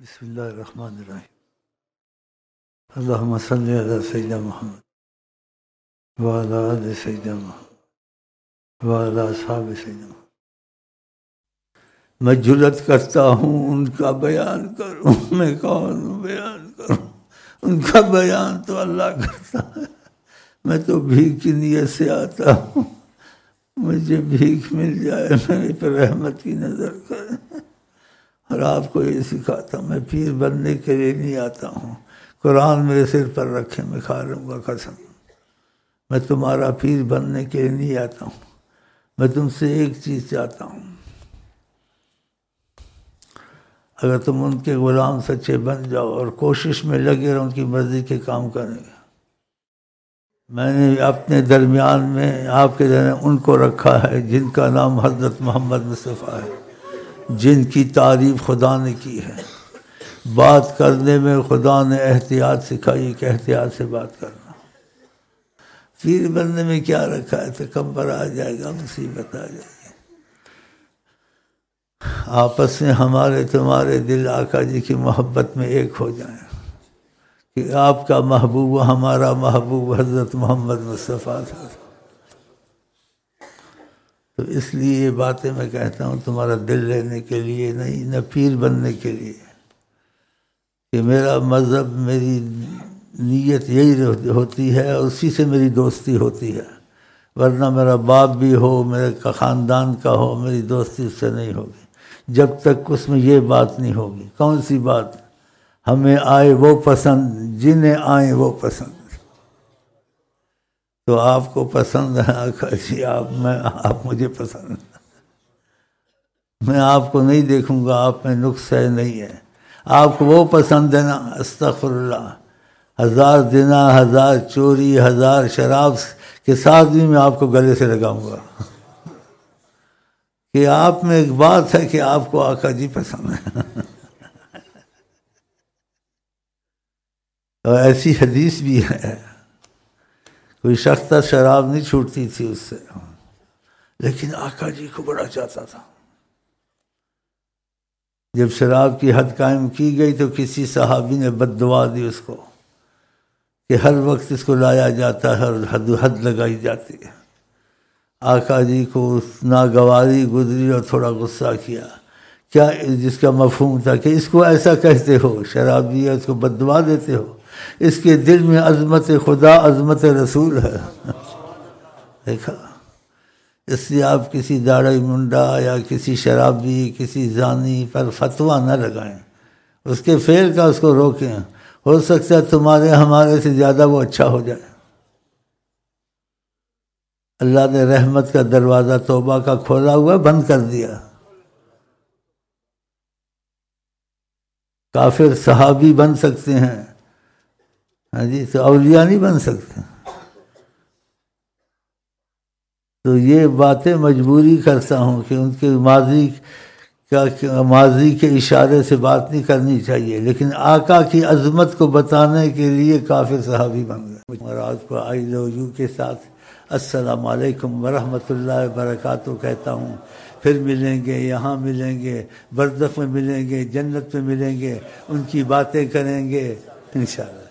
بسم اللہ الرحمن الرحیم اللہم صلی علی سیدنا محمد وعلی آل سیدنا محمد وعلی اصحاب سیدنا محمد۔ میں جرأت کرتا ہوں ان کا بیان کروں، میں کون بیان کروں؟ ان کا بیان تو اللہ کرتا ہے، میں تو بھیک کی نیت سے آتا ہوں، مجھے بھیک مل جائے، میرے پر رحمت کی نظر کرے۔ اور آپ کو یہ سکھاتا ہوں، میں پیر بننے کے لیے نہیں آتا ہوں، قرآن میرے سر پر رکھے میں کھا لوں گا قسم، میں تمہارا پیر بننے کے لیے نہیں آتا ہوں، میں تم سے ایک چیز چاہتا ہوں، اگر تم ان کے غلام سچے بن جاؤ اور کوشش میں لگے رہو ان کی مرضی کے کام کریں گے۔ میں نے اپنے درمیان میں آپ کے درمیان ان کو رکھا ہے جن کا نام حضرت محمد مصطفیٰ ہے، جن کی تعریف خدا نے کی ہے۔ بات کرنے میں خدا نے احتیاط سکھائی کہ احتیاط سے بات کرنا۔ پیر بننے میں کیا رکھا ہے؟ تکبر آ جائے گا، مصیبت آ جائے گی۔ آپس میں ہمارے تمہارے دل آقا جی کی محبت میں ایک ہو جائیں کہ آپ کا محبوب ہمارا محبوب حضرت محمد مصطفیٰ تھا۔ تو اس لیے یہ باتیں میں کہتا ہوں تمہارا دل لینے کے لیے نہیں، نہ پیر بننے کے لیے، کہ میرا مذہب، میری نیت یہی ہوتی ہے اور اسی سے میری دوستی ہوتی ہے، ورنہ میرا باپ بھی ہو، میرے خاندان کا ہو، میری دوستی اس سے نہیں ہوگی جب تک اس میں یہ بات نہیں ہوگی۔ کون سی بات؟ ہمیں آئے وہ پسند جنہیں آئے وہ پسند۔ تو آپ کو پسند ہے آقا جی، آپ مجھے پسند ہے، میں آپ کو نہیں دیکھوں گا آپ میں نقص ہے نہیں ہے، آپ کو وہ پسند ہے نا، استغفر اللہ، 1000 زنا، 1000 چوری، 1000 شراب کے ساتھ بھی میں آپ کو گلے سے لگاؤں گا کہ آپ میں ایک بات ہے کہ آپ کو آقا جی پسند ہے۔ اور ایسی حدیث بھی ہے، کوئی شخص تھا شراب نہیں چھوٹتی تھی اس سے، لیکن آقا جی کو بڑا چاہتا تھا۔ جب شراب کی حد قائم کی گئی تو کسی صحابی نے بد دعا دی اس کو کہ ہر وقت اس کو لایا جاتا ہے اور حد لگائی جاتی ہے۔ آقا جی کو ناگواری گزری اور تھوڑا غصہ کیا، کیا جس کا مفہوم تھا کہ اس کو ایسا کہتے ہو، شرابی ہے، اس کو بد دعا دیتے ہو، اس کے دل میں عظمت خدا، عظمت رسول ہے۔ دیکھا، اس لیے آپ کسی داڑھی منڈا یا کسی شرابی، کسی زانی پر فتویٰ نہ لگائیں، اس کے فعل کا اس کو روکیں، ہو سکتا ہے تمہارے ہمارے سے زیادہ وہ اچھا ہو جائے۔ اللہ نے رحمت کا دروازہ توبہ کا کھولا ہوا بند کر دیا۔ کافر صحابی بن سکتے ہیں، ہاں جی، تو اولیاء نہیں بن سکتے۔ تو یہ باتیں مجبوری کرتا ہوں کہ ان کے ماضی کے اشارے سے بات نہیں کرنی چاہیے، لیکن آقا کی عظمت کو بتانے کے لیے کافر صحابی بن گئے۔ اور آج کو آئی لو یو کے ساتھ السلام علیکم ورحمۃ اللہ وبرکاتہ کہتا ہوں، پھر ملیں گے، یہاں ملیں گے، برزخ میں ملیں گے، جنت میں ملیں گے، ان کی باتیں کریں گے انشاءاللہ۔